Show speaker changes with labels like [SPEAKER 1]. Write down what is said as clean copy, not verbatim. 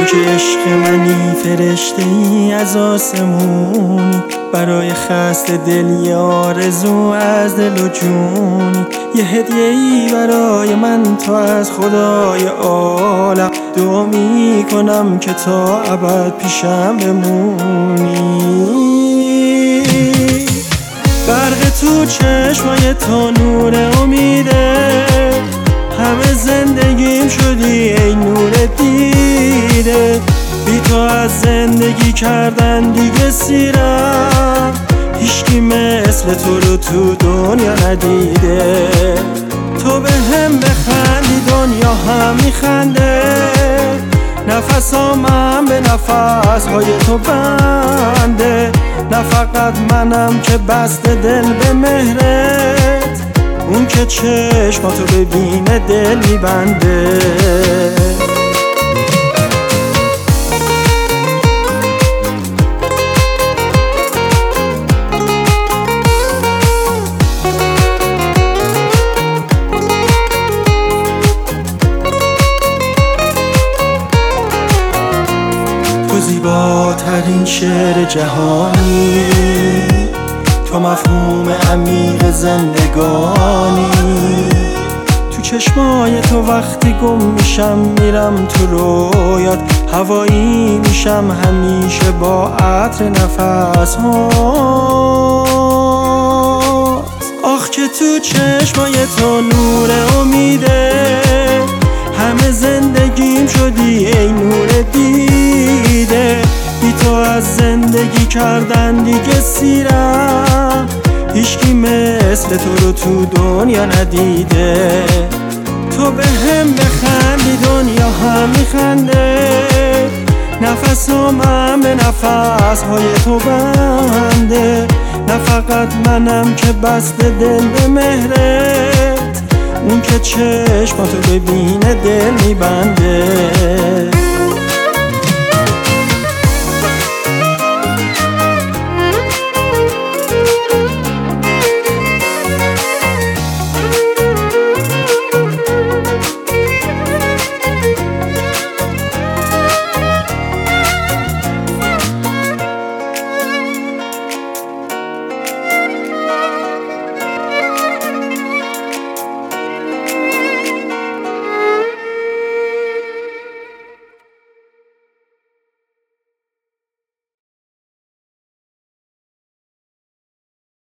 [SPEAKER 1] که عشق منی، فرشته ای از آسمونی، برای خسته دل یه آرزو از دل و جونی، یه هدیه ای برای من تو از خدای عالم، دعا می کنم که تا ابد پیشم بمونی. برق تو چشمای تو نور امیده، همه زندگیم شدی ای نور دیده، بی تو از زندگی کردن دیگه سیرم، هیچکی مثل تو رو تو دنیا ندیده. تو به هم بخندی دنیا هم میخنده، نفسامم به نفسهای تو بنده، نه فقط منم که بسته دل به مهرت، اون که چشماتو ببینه دل میبنده. تو زیباترین شعر جهانی، تو مفهوم عمیق زندگانی، تو چشمای تو وقتی گم میشم میرم تو رویات، هوایی میشم همیشه با عطر نفس هات. آخ که تو چشمای تو نور امیده، همه زندگیم شدی ای نور دیده، بی تو از زندگی کردن دیگه سیرم، هیچکی مثل تو رو تو دنیا ندیده. تو به هم بخندی دنیا هم میخنده، نفسامم به نفسهای تو بنده، نه فقط منم که بسته دل به مهرت، اون که چشماتو ببینه دل میبنده.